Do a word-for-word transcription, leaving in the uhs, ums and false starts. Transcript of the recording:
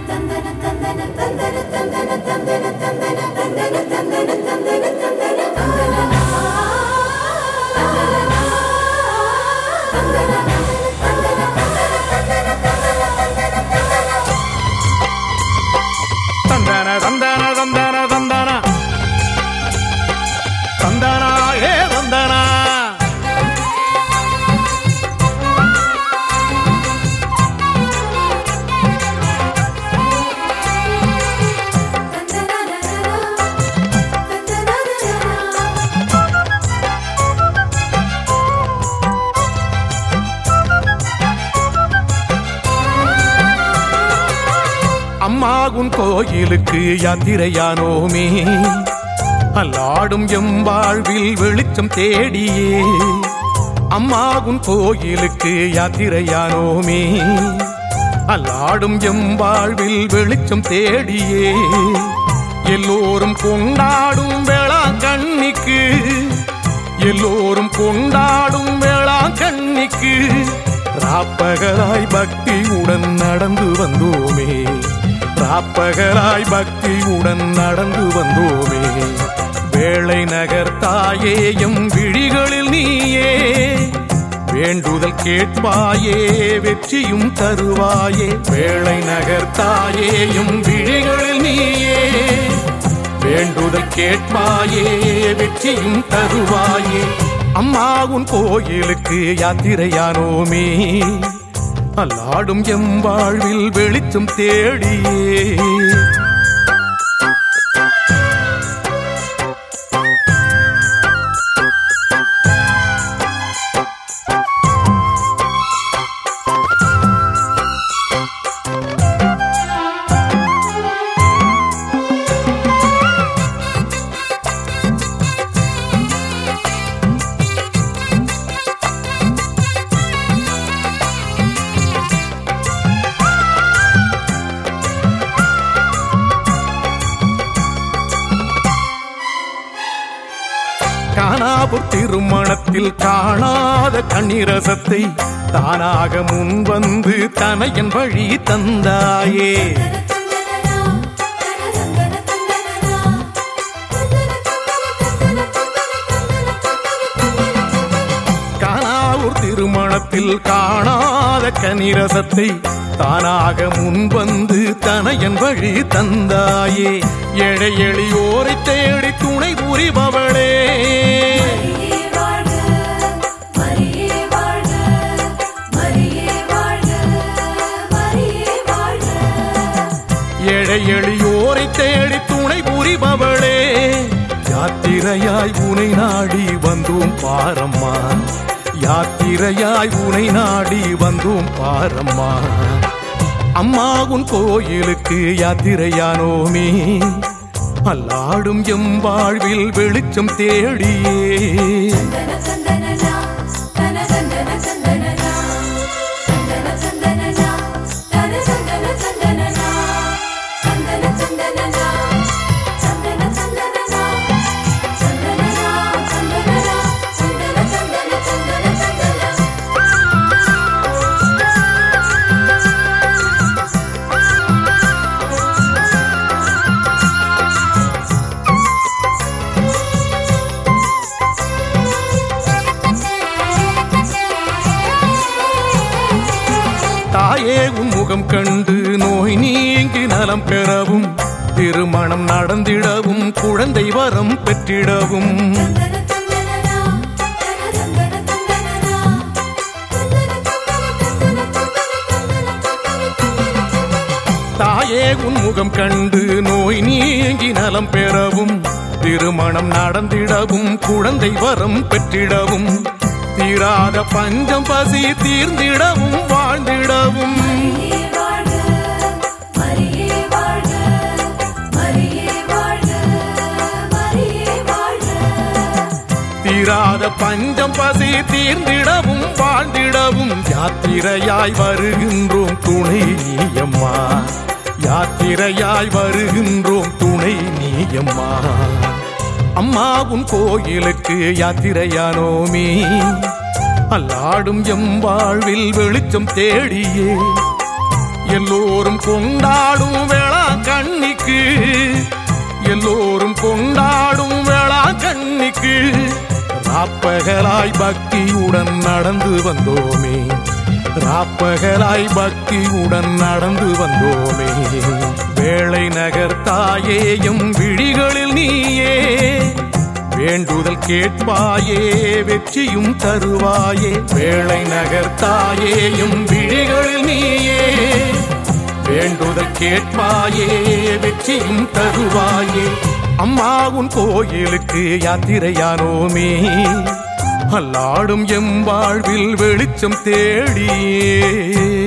அம்மாகுன் கோயிலுக்கு யாத்திரையானோமே, அல்லாடும் எம் வாழ்வில் வெளிச்சம் தேடியே. அம்மாகுன் கோயிலுக்கு யாத்திரையானோமே, அல்லாடும் எம் வாழ்வில் வெளிச்சம் தேடியே. எல்லோரும் கொண்டாடும் வேளாங்கண்ணிக்கு, எல்லோரும் கொண்டாடும் வேளாங்கண்ணிக்கு ராப்பகலாய் பக்தியுடன் நடந்து வந்தோமே, ராப்பகலாய் பக்தியுடன் நடந்து வந்தோமே. வேளை நகர் தாயே எம் விழிகளில் நீயே, வேண்டுதல் கேட்பாயே வெற்றியும் தருவாயே. வேளை நகர் தாயே எம் விழிகளில் நீயே, வேண்டுதல் கேட்பாயே வெற்றியும் தருவாயே. அம்மாவுன் கோயிலுக்கு யாத்திரையானோமே, அல்லாடும் எம் வாழ்வில் வெளிச்சம் தேடியே. காணாபுர் திருமணத்தில் காணாத கண்ணீரசத்தை தானாக முன் வந்து தனையன் வழி தந்தாயே. காணாவூர் திருமணத்தில் காணாத கண்ணீரசத்தை தானாக முன் வந்து தனையன் வழி தந்தாயே. எழை எளியோரை தேடி துணை புரிபவளே, ஏழை எளியோரை தேடி துணை புரிபவளே. யாத்திரையாய் உனை நாடி வந்தோம் பாரம்மா, யாத்திரையாய் உனை நாடி வந்தோம் பாரம்மா. அம்மாவுன் கோயிலுக்கு யாத்திரையானோமே, அல்லாடும் எம் வாழ்வில் வெளிச்சம் தேடியே. தாயே உன் முகம் கண்டு நோய் நீங்கி நலம் பெறவும், திருமணம் நடந்திடவும், குழந்தை வரம் பெற்றிடவும். தாயே உன் முகம் கண்டு நோய் நீங்கி நலம் பெறவும், திருமணம் நடந்திடவும், குழந்தை வரம் பெற்றிடவும். தீராத பஞ்சம் பசி தீர்ந்திடவும், வாழ்ந்திடவும். தீராத பஞ்சம் பசி தீர்ந்திடவும், வாழ்ந்திடவும். யாத்திரையாய் வருகின்றோம் துணை நீயம்மா, யாத்திரையாய் வருகின்றோம் துணை நீயம்மா. அம்மாவுன் கோயிலுக்கு யாத்திரையானோமே, அல்லாடும் எம் வாழ்வில் வெளிச்சம் தேடியே. எல்லோரும் கொண்டாடும் வேளா கண்ணிக்கு எல்லோரும் கொண்டாடும் வேளா கண்ணிக்கு ராப்பகலாய் பக்தியுடன் நடந்து வந்தோமே ராப்பகலாய் பக்தியுடன் நடந்து வந்தோமே வேளை நகர் தாயேயும் விழிகளில் நீயே வேண்டுதல் கேட்பாயே வெற்றியும் தருவாயே வேளை நகர் தாயேயும் விழிகளில் நீயே வேண்டுதல் கேட்பாயே வெற்றியும் தருவாயே அம்மா உன் கோயிலுக்கு யாத்திரையானோமே அல்லாடும் எம் வாழ்வில் வெளிச்சம் தேடியே